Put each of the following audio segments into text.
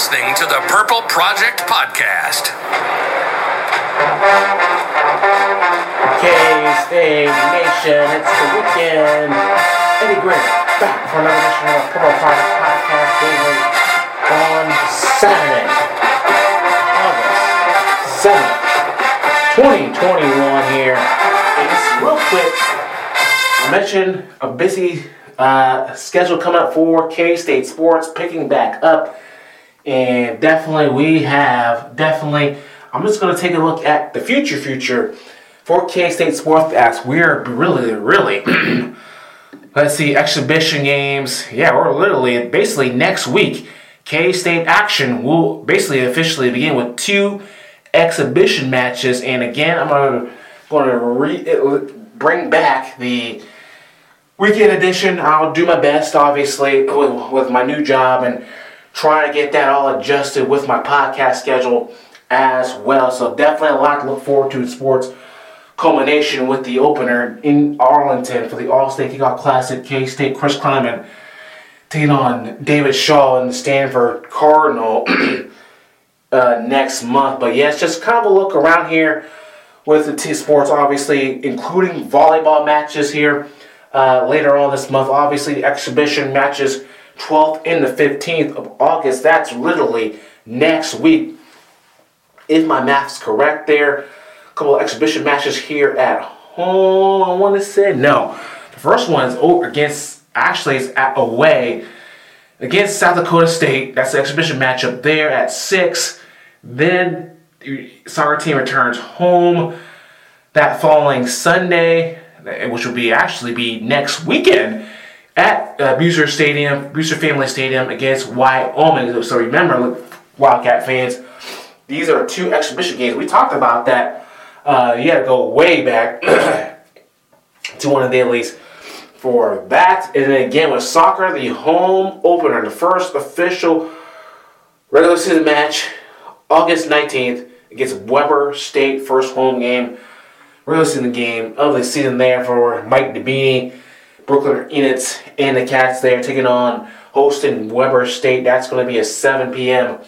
listening to the Purple Project Podcast. K-State Nation, it's the weekend. Eddie Grant back for another edition of the Purple Project Podcast daily on Saturday, August 7th, 2021 here. And just real quick, I mentioned a busy schedule coming up for K-State sports, picking back up. And definitely, I'm just going to take a look at the future for K-State sports as we're really, let's see, exhibition games. Yeah, we're basically next week, K-State action will basically officially begin with 2 exhibition matches. And again, I'm going to bring back the weekend edition. I'll do my best, obviously, with my new job and trying to get that all adjusted with my podcast schedule as well. So definitely a lot to look forward to in sports. Culmination with the opener in Arlington for the All-State Kickoff Classic. K-State Chris Klieman taking on David Shaw and the Stanford Cardinal next month. But yeah, it's just kind of a look around here with the T sports, obviously, including volleyball matches here later on this month. Obviously, the exhibition matches 12th and the 15th of August. That's literally next week, if my math's correct there. A couple of exhibition matches here at home, I want to say. No. The first one is away against South Dakota State. That's the exhibition matchup there at 6. Then the soccer team returns home that following Sunday, which will be next weekend, at Buser Family Stadium against Wyoming. So remember, Wildcat fans, these are 2 exhibition games. We talked about that. You got to go way back to one of the dailies for that. And then again with soccer, the home opener, the first official regular season match, August 19th against Weber State, first home game, regular season game of the season there for Mike DeBeanie. Brooklyn Enets and the Cats there taking on hosting Weber State. That's going to be a 7 p.m.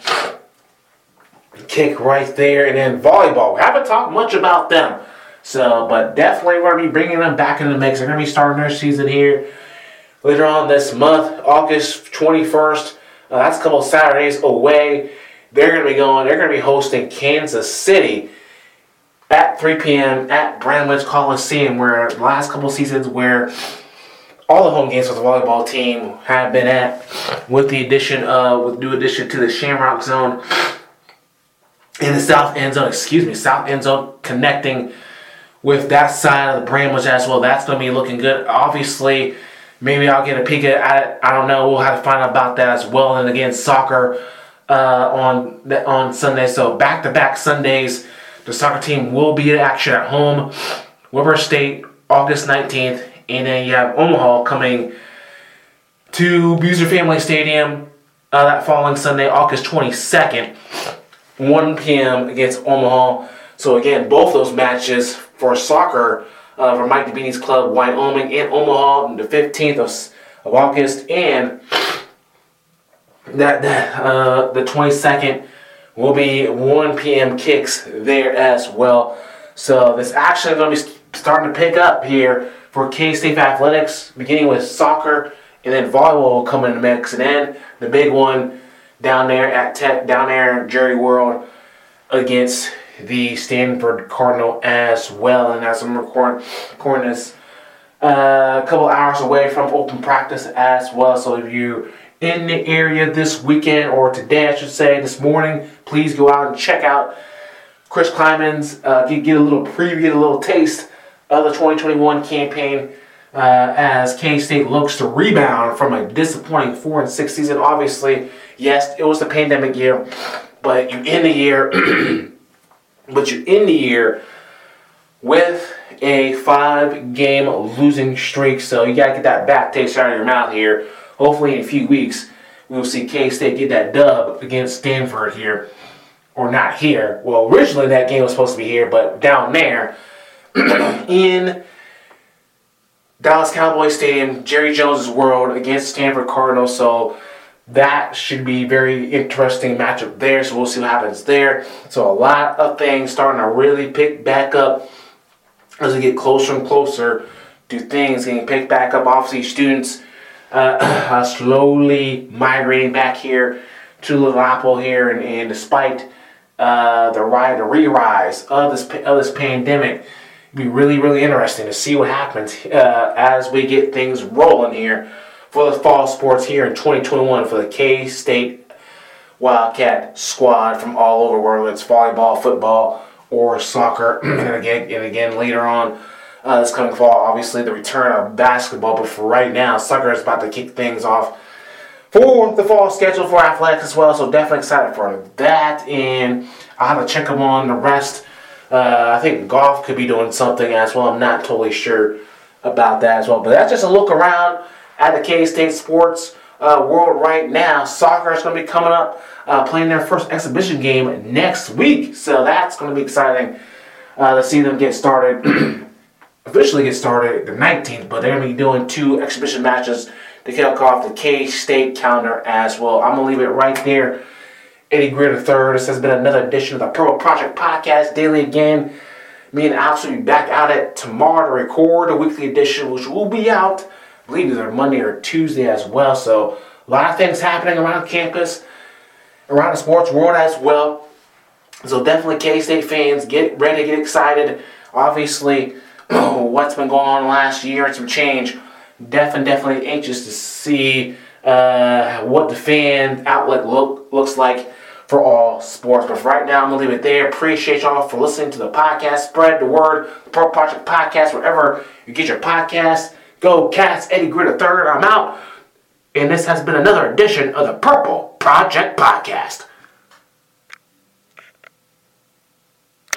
kick right there. And then volleyball. We haven't talked much about them. But definitely we're going to be bringing them back in the mix. They're going to be starting their season here later on this month, August 21st. That's a couple of Saturdays away. They're going to be hosting Kansas City at 3 p.m. at Bramlage Coliseum, where the last couple of seasons where all the home games for the volleyball team have been at, with new addition to the Shamrock Zone in the South End Zone connecting with that side of the Bramlage as well. That's going to be looking good. Obviously, maybe I'll get a peek at it. I don't know. We'll have to find out about that as well. And again, soccer on Sunday. So back-to-back Sundays, the soccer team will be in action at home. Weber State, August 19th. And then you have Omaha coming to Buser Family Stadium that following Sunday, August 22nd, 1 p.m. against Omaha. So again, both those matches for soccer for Mike DeBeanie's club, Wyoming and Omaha, on the 15th of August. And the 22nd will be 1 p.m. kicks there as well. So this action is going to be starting to pick up here for K-State athletics, beginning with soccer, and then volleyball will come in the mix. And then the big one down there at Jerry World against the Stanford Cardinal as well. And as I'm recording this a couple hours away from open practice as well. So if you're in the area this weekend, or today I should say, this morning, please go out and check out Chris Klieman's, get a little preview, get a little taste of the 2021 campaign as K-State looks to rebound from a disappointing 4-6 season. Obviously, yes, it was the pandemic year, but you end the year with a 5-game losing streak. So you gotta get that back taste out of your mouth here. Hopefully in a few weeks we'll see K-State get that dub against Stanford here. Or not here. Well, originally that game was supposed to be here, but down there in Dallas Cowboys Stadium, Jerry Jones' World against Stanford Cardinals. So that should be very interesting matchup there. So we'll see what happens there. So a lot of things starting to really pick back up as we get closer and closer to things getting picked back up. Obviously, students slowly migrating back here to Little Apple here, and despite the re-rise of this pandemic, it'll be really interesting to see what happens as we get things rolling here for the fall sports here in 2021 for the K-State Wildcat squad from all over, whether it's volleyball, football, or soccer. and again later on this coming fall, obviously the return of basketball. But for right now, soccer is about to kick things off for the fall schedule for athletics as well. So definitely excited for that. And I'll have to check them on the rest. I think golf could be doing something as well. I'm not totally sure about that as well. But that's just a look around at the K-State sports world right now. Soccer is going to be coming up, playing their first exhibition game next week. So that's going to be exciting to see them get started, officially get started the 19th. But they're going to be doing 2 exhibition matches to kick off the K-State calendar as well. I'm going to leave it right there. Eddie Greer III. This has been another edition of the Purple Project Podcast Daily again. Me and Alex will be back out at tomorrow to record a weekly edition, which will be out, I believe, either Monday or Tuesday as well. So a lot of things happening around campus, around the sports world as well. So definitely K-State fans, get ready, get excited. Obviously, what's been going on last year and some change. Definitely anxious to see what the fan outlet looks like for all sports. But for right now, I'm going to leave it there. Appreciate y'all for listening to the podcast. Spread the word, the Purple Project Podcast, wherever you get your podcast. Go Cats, Eddie Greer III. I'm out. And this has been another edition of the Purple Project Podcast.